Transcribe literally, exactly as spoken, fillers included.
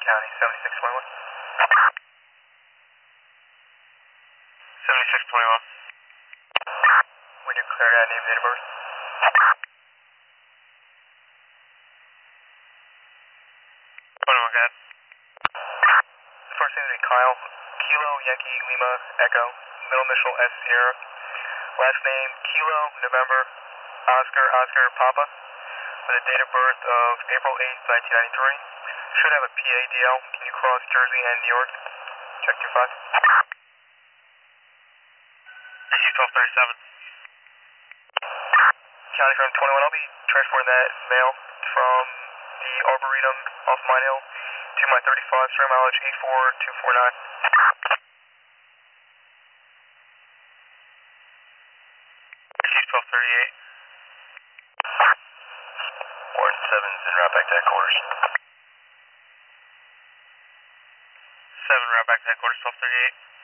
County, seventy-six twenty-one. seventy-six twenty-one. We declare that name, date of birth. twenty-one, go ahead. First name is Kyle, Kilo, Yankee, Lima, Echo, middle initial S, Sierra. Last name, Kilo, November, Oscar, Oscar, Papa, with a date of birth of April eighth, nineteen ninety-three. Should have a P A D L. Can you cross Jersey and New York? Check two five. twelve thirty-seven. County from twenty-one, I'll be transporting that mail from the Arboretum off Mine Hill to my thirty-five, string mileage eight four two four nine. twelve thirty-eight. Warden seven's en route back to headquarters. seven route back to headquarters, twelve thirty-eight.